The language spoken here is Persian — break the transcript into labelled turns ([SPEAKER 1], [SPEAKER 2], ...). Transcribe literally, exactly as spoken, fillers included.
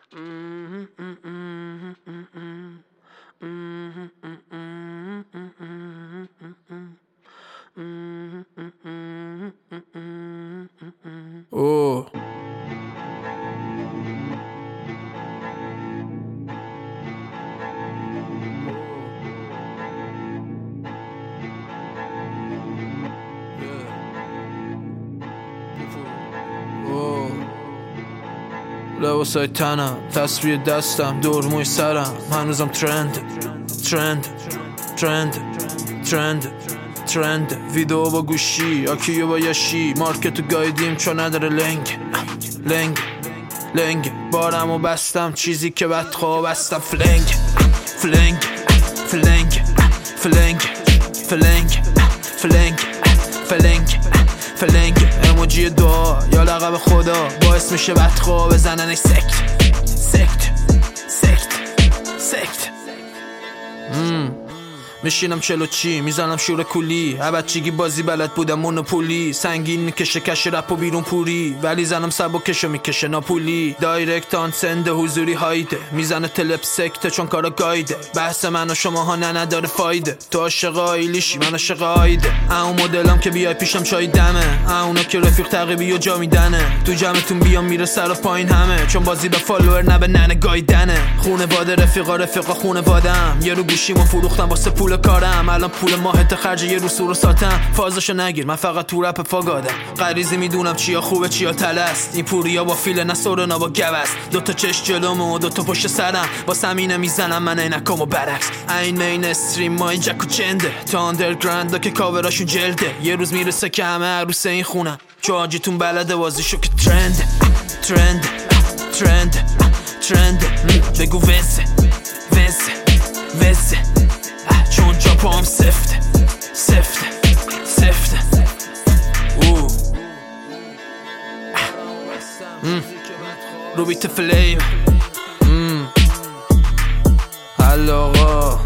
[SPEAKER 1] اوه لباسای تنم، تصویر دستم، دور موی سرم، هنوزم ترند ترند ترند ترند ترند ویدیو با گوشی، آکیو با یاشی، مارکتو گایدیم چون نداره لنگ لنگ لنگ بارمو بستم، چیزی که بد خواب بستم، فلنگ فلنگ فلنگ فلنگ فلنگ فلنگ فلنگ فلنگ اموجی دعا یا لقب خدا باعث میشه بدخواه بزنن ای سکت سکت سکت سکت میشینم چلو چی میزنم شور کولی، بچگی بازی بلد بودم مونوپولی، سنگین میکشه کش رپ و بیرون پوری، ولی زنم سبو کشو میکشه ناپولی، دایرکت آن سنده حضوری هایده، میزنه تلپ سکته چون کارا گایده، بحث من و شماها نه نداره فایده، تو عاشق آیلیشی من عاشق آیده، اون مدلم که بیای پیشم چای دمه، اونا که رفیق تعقیبی و جا میدنه، تو جمعتون بیام میره سر و پایین همه، چون بازی به فالوور نه به ننه گایدنه، خونه واده رفیقا رفیقا خونه وادم، یه رو گوشیمو فروختم واسه پول کارم، الان پول ماهت خرج یه رو سور و ساتم، فازشو نگیر من فقط تو رپ فاگادم، غریزی میدونم چیا خوبه چیا تلست، این پوریا با فیل نه سورنا با گوست، دوتا چش جلومو و دوتا پشت سرم، با سمینه میزنم من اینکم و برعکس، این مین استریم ما این جک و چنده، تا اندرگراند که کاوراشون جلده، یه روز میرسه که همه عروس این خونم، چو آجیتون بلده بازیشو که ترند ترند ترند ترند بگو وزه وزه وزه چون جا پام سفته سفته سفته اوه رو بیت فلیم حل آقا